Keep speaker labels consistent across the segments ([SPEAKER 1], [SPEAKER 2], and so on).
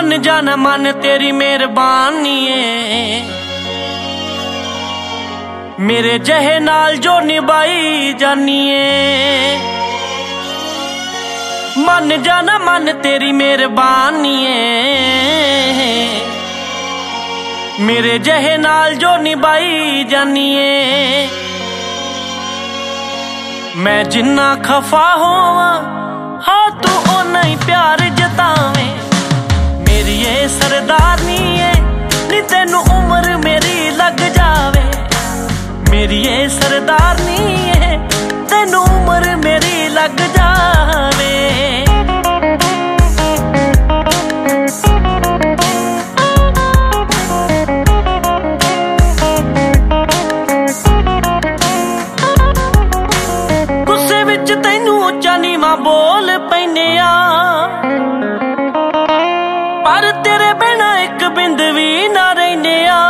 [SPEAKER 1] मन जाना मन तेरी मेहरबानी है, मेरे जहे नाल जो निभाई जानिए। मन जाना मन तेरी मेहरबानी है, मेरे जहे नाल जो निभाई जानिए। मैं जिन्ना खफा होवा हाँ तू ओना ही प्यार जतावे। मेरी ये सरदारनी है नी तेनू उम्र मेरी लग जावे। मेरी ये सरदारनी है तेनू उम्र मेरी लग जावे। गुस्से विच तैनू उच्चा नीवां बोल पैने आ, पर तेरे बिना एक बिंद भी ना रहने आ।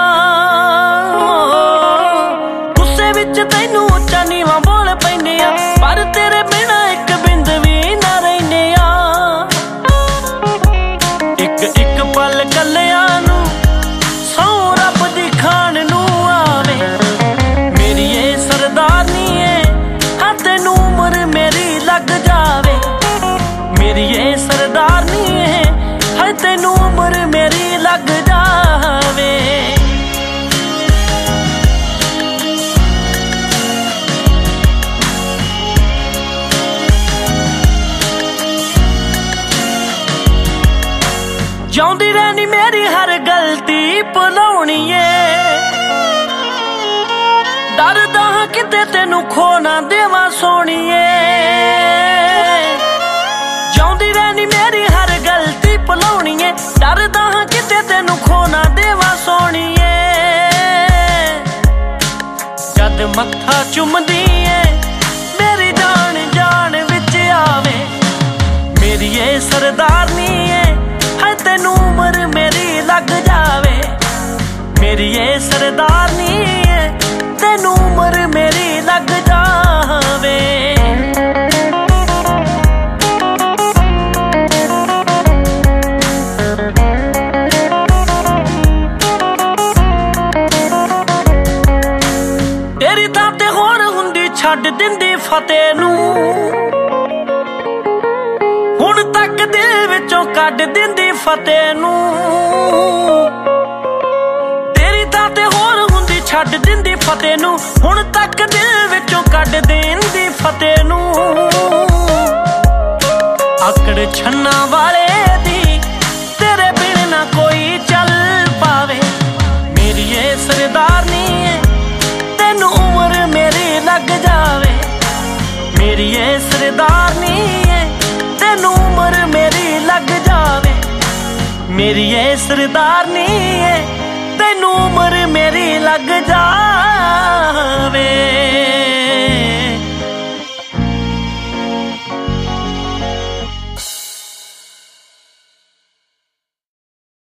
[SPEAKER 1] गुस्से विच तैनू उच्चा नीवां बोल पैने आ, पर तेरे बिना एक बिंद भी ना रहने आ। एक एक पल कलियां नू सौ रब दी खान नू आवे। मेरी ये सरदारनी है हाँ तेनू उम्र मेरी लग जावे। मेरी ये सरदारनी है हाँ तेनू उम्र मेरी लग जावे। जाउंदी रहनी मेरी हर गलती भुलाउणी है, डरदा हां किते तेनू खो ना देवां सोहणीए। जाउंदी रहनी मेरी हर गलती भुलाउणी है, डरदा हां किते तेनू खो ना देवां सोहणीए। जद मत्था चुमदी है मेरी जान जान विच आवे। मेरी ये सरदारनी है हाय तेनू उम्र मेरी लग जावे। मेरी ये सरदारनी है तेनू उम्र मेरी लग जावे। तेरी तां ते होर हुंदी छड्ड दिंदी फतेह नू, हुण तक दिल विचों कढ दिंदी फतेह नू। तेरी तां ते होर हुंदी छड्ड दिंदी फतेह नू, हुण तक दिल विचों कढ दिंदी फतेह नू। आकड़ छन्ना वाले दी तेरे बिन ना कोई चल पावे। मेरी ये सरदारनी है तेनू उम्र मेरी लग जावे। मेरी ये सरदारनी है तेनू उम्र मेरी लग जावे। मेरी ये सरदारनी है तेनू उम्र मेरी लग जावे।